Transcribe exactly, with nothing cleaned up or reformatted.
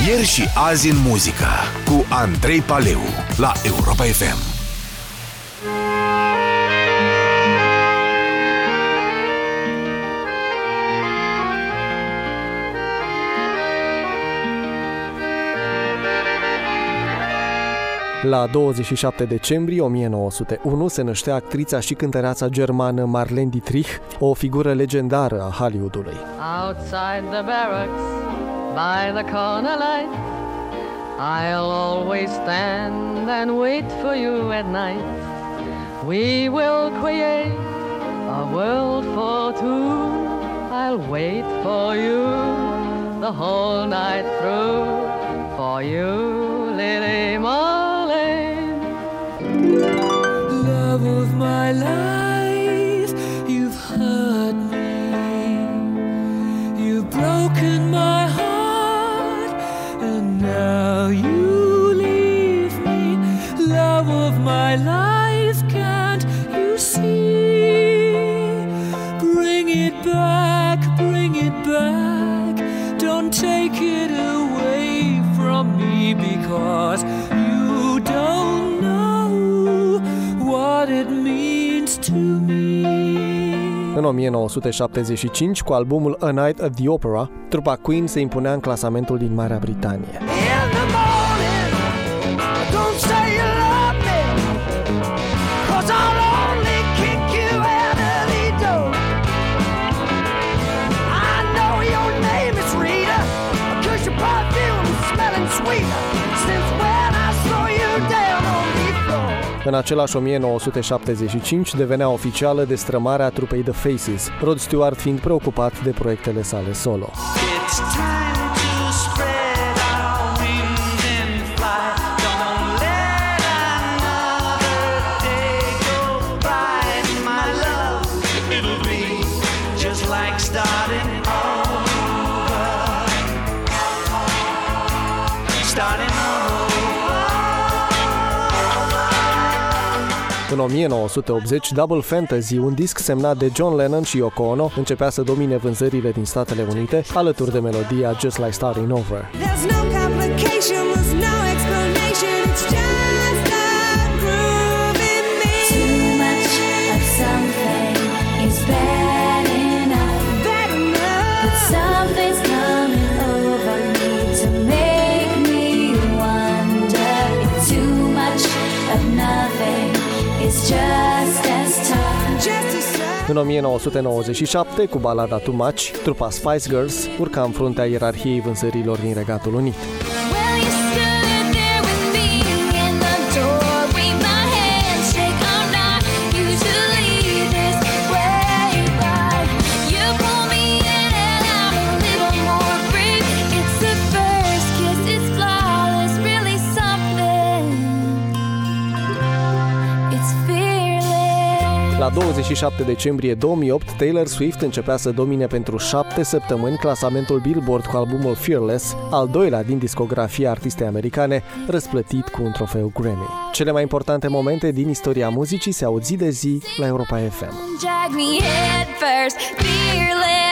Ieri și azi în muzică cu Andrei Paleu la Europa F M. La douăzeci și șapte decembrie o mie nouă sute unu se năștea actrița și cântăreața germană Marlene Dietrich, o figură legendară a Hollywoodului. Outside the barracks, by the corner light, I'll always stand and wait for you at night. We will create a world for two. I'll wait for you the whole night through. For you, Lily Marlene. Love of my life, you've hurt me. You've broken my heart, and now you leave me. Love of my life, can't you see? Bring it back, bring it back. Don't take it away from me, because you don't know what it means to me. În o mie nouă sute șaptezeci și cinci, cu albumul A Night at the Opera, trupa Queen se impunea în clasamentul din Marea Britanie. În același o mie nouă sute șaptezeci și cinci devenea oficială destrămarea trupei The Faces, Rod Stewart fiind preocupat de proiectele sale solo. În o mie nouă sute optzeci, Double Fantasy, un disc semnat de John Lennon și Yoko Ono, începea să domine vânzările din Statele Unite, alături de melodia Just Like Starting Over. În o mie nouă sute nouăzeci și șapte, cu balada Too Much, trupa Spice Girls urca în fruntea ierarhiei vânzărilor din Regatul Unit. La douăzeci și șapte decembrie două mii opt, Taylor Swift începea să domine pentru șapte săptămâni clasamentul Billboard cu albumul Fearless, al doilea din discografia artistei americane, răsplătit cu un trofeu Grammy. Cele mai importante momente din istoria muzicii se aud zi de zi la Europa F M.